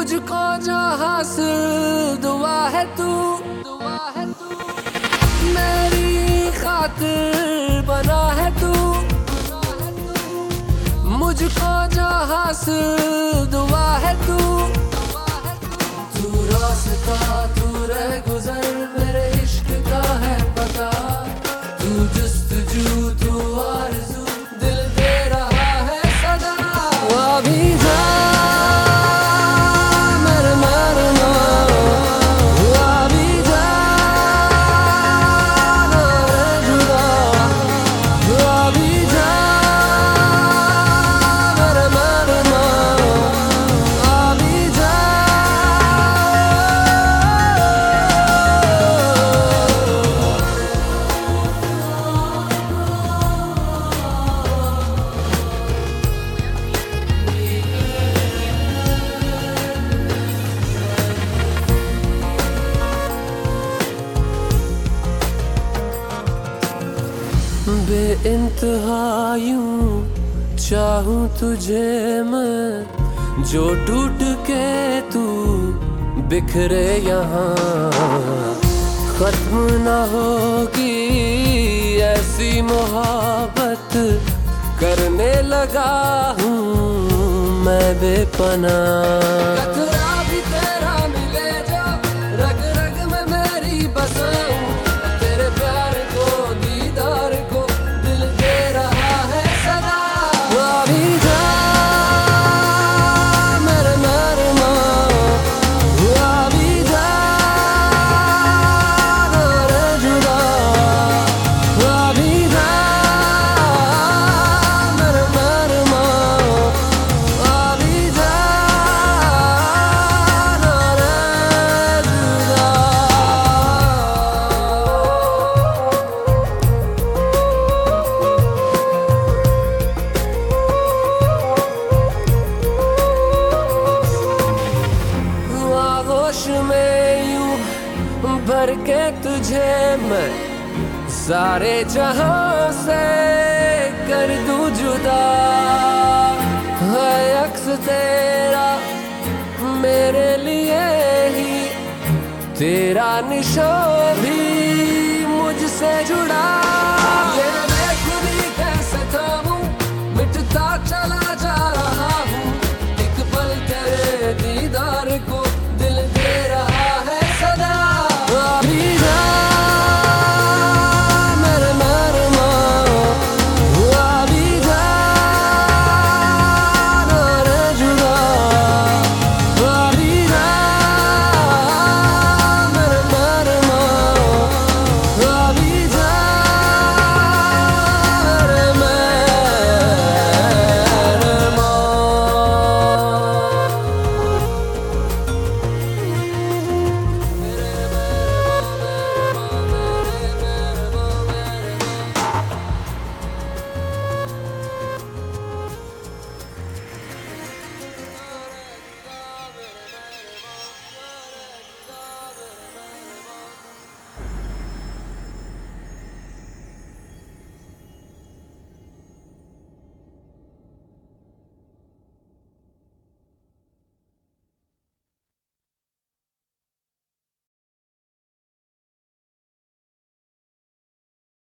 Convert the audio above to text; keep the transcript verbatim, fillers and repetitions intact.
मुझको जो हासिल दुआ है तू, दुआ है तू, मेरी खातिर बना है तू, मुझको जो हासिल दुआ है तू, तू रास्ता तू रह गुजर मेरे इश्क का है पता, तू जुस्तजू तू आरज़ू दिल दे रहा है सदा। वो अभी जा मेरे मरना, वो अभी जा मेरे जुदा, वो अभी जा मेरे मरना, अभी जा। बेइंतहा यूं चाहूं तुझे मैं, जो टूट के तू बिखरे यहाँ, खत्म न होगी ऐसी मोहब्बत, करने लगा हूँ मैं बेपनाह। कतरा भी तेरा मिले जो रग रग में मेरी बसाऊं, तेरे प्यार को दीदार को दिल दे रहा है सदा। वो अभी जा मेरे मरना, वो अभी जा मेरे जुदा, वो अभी जा मेरे मरना, अभी जा मेरे जुदा। आगोश में यूं भर के तुझे मैं, सारे जहां से कर दूं जुदा, है अक्स तेरा मेरे लिए ही, तेरा निशान भी मुझसे जुड़ा।